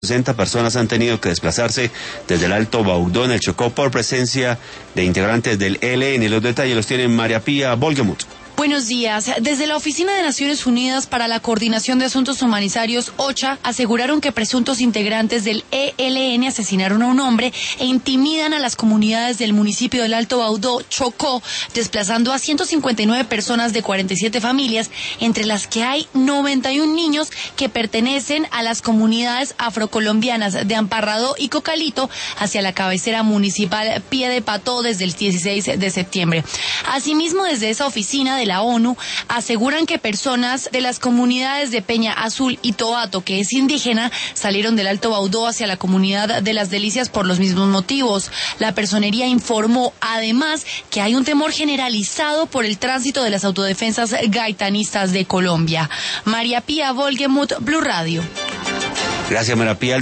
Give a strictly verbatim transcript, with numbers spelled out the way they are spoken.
sesenta personas han tenido que desplazarse desde el Alto Baudó en el Chocó por presencia de integrantes del E L N. Los detalles los tiene María Pía Volgemuth. Buenos días. Desde la Oficina de Naciones Unidas para la Coordinación de Asuntos Humanitarios, OCHA, aseguraron que presuntos integrantes del E L N asesinaron a un hombre e intimidan a las comunidades del municipio del Alto Baudó, Chocó, desplazando a ciento cincuenta y nueve personas de cuarenta y siete familias, entre las que hay noventa y un niños que pertenecen a las comunidades afrocolombianas de Amparrado y Cocalito, hacia la cabecera municipal Piedepató desde el dieciséis de septiembre. Asimismo, desde esa oficina de la ONU aseguran que personas de las comunidades de Peña Azul y Toato, que es indígena, salieron del Alto Baudó hacia la comunidad de Las Delicias por los mismos motivos. La personería informó además que hay un temor generalizado por el tránsito de las autodefensas gaitanistas de Colombia. María Pía Volgemuth, Blue Radio. Gracias, María Pía.